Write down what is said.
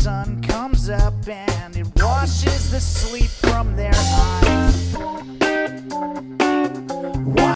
sun comes up and it washes the sleep from their eyes.